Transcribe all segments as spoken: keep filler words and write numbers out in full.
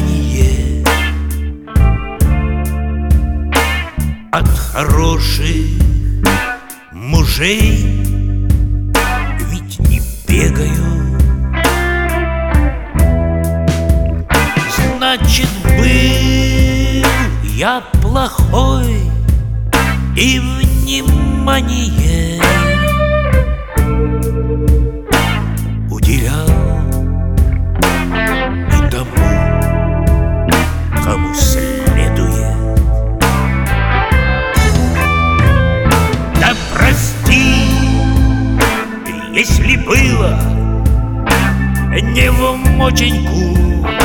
молчание от хороших мужей, ведь не бегаю. Значит, был я плохой, и внимание уделял не тому, кому следует. Да прости, если было не в моченьку,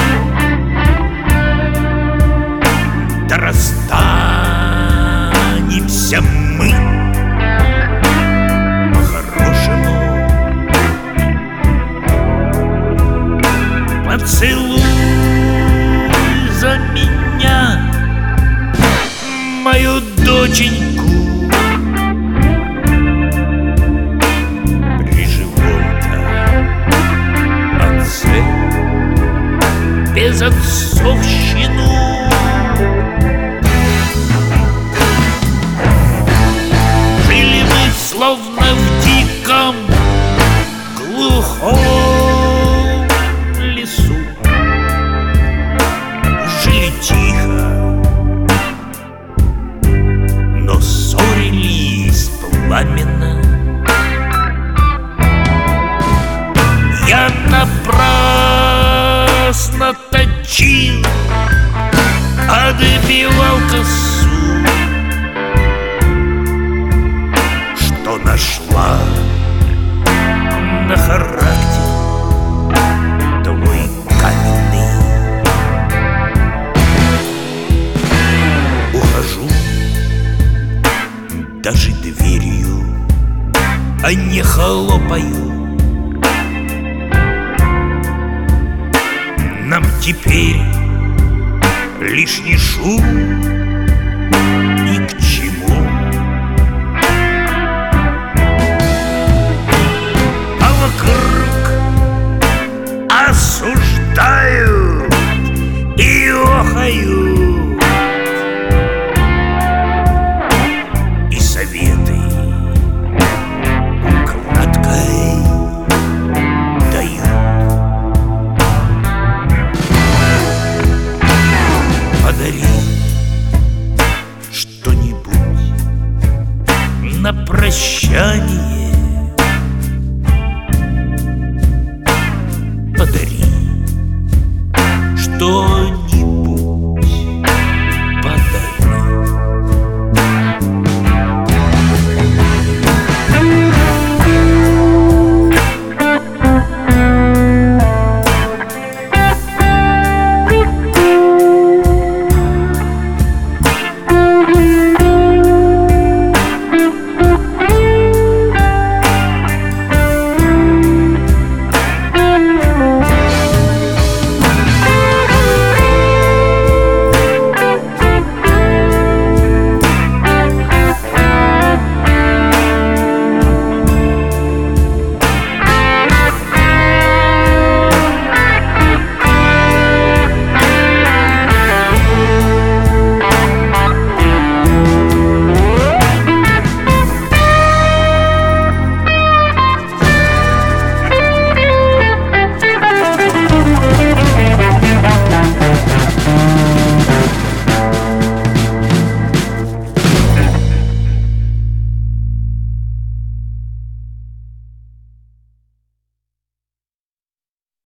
да расстанемся мы по-хорошему. Поцелуй за меня мою доченьку при живом-то отце, без отцовщину. Жили мы словно в диком глухом лесу, жили тихо, но ссорились пламенно. Я напрасно точил, отбивал косу, что нашла на характер твой каменный. Ухожу даже дверью, а не хлопаю. Нам теперь лишний шум ни к чему. А вокруг осуждают и охают.